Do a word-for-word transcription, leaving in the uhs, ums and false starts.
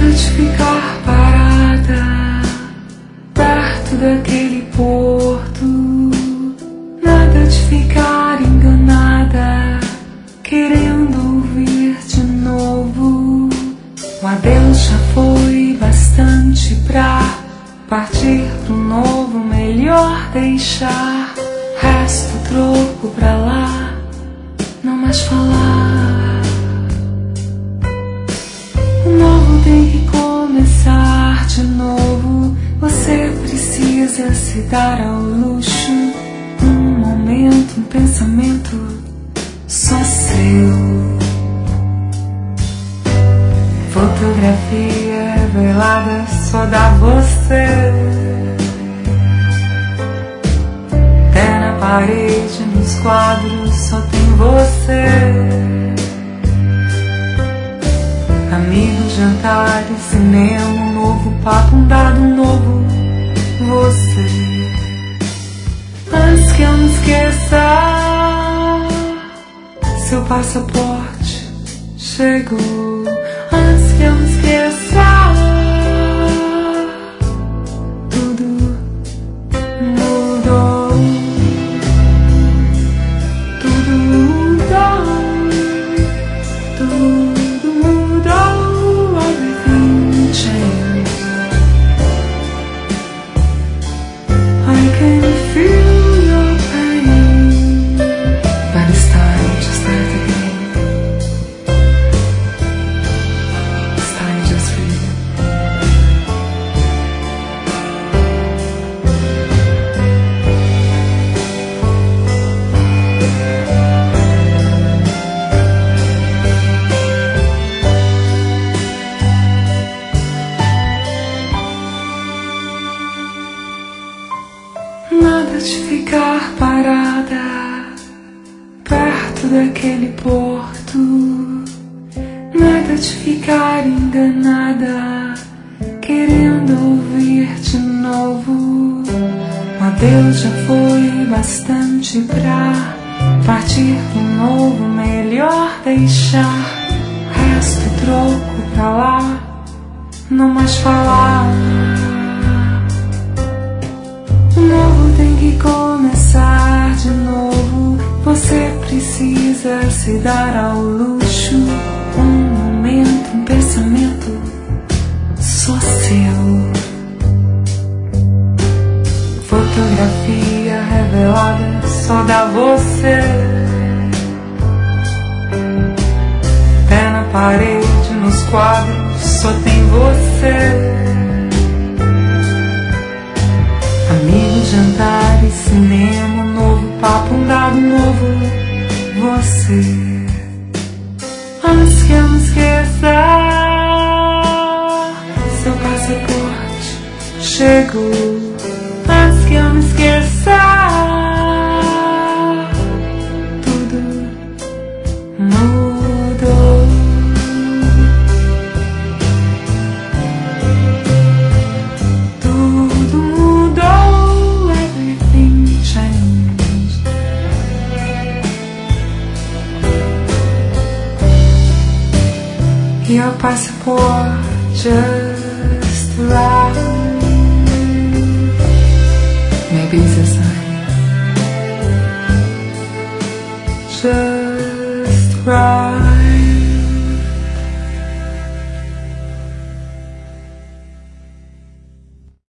Nada de ficar parada perto daquele porto, nada de ficar enganada querendo ouvir de novo. O adeus já foi bastante pra partir pro novo, melhor deixar. Resto troco pra lá, não mais falar. O novo tem que começar de novo. Você precisa se dar ao luxo. Um momento, um pensamento só seu. Fotografia revelada só dá você. Até na parede, nos quadros só tem você. Amigos, jantares, cinema, um novo papo, um dado novo, você. Antes que eu me esqueça, seu passaporte chegou. Antes que eu me esqueça, tudo mudou. Tudo mudou. Tudo mudou. Everything changed. I can feel your pain, but it's time to start again. It's time just for you. Nada de ficar parada perto daquele porto, nada de ficar enganada querendo ouvir de novo. O adeus já foi bastante pra partir pro novo, melhor deixar. Resto troco pra lá, não mais falar. O novo tem que começar de novo. Você precisa se dar ao luxo. Um momento, um pensamento só seu. Fotografia revelada só dá você. Pé na parede, nos quadros só tem você. Amigos, jantares, cinema, um novo papo, um dado novo, você. Antes que eu me esqueça, seu passaporte chegou. Antes que eu me esqueça, tudo mudou. Tudo mudou, everything changed. Your passport just arrived. Maybe it's a sign. Just right.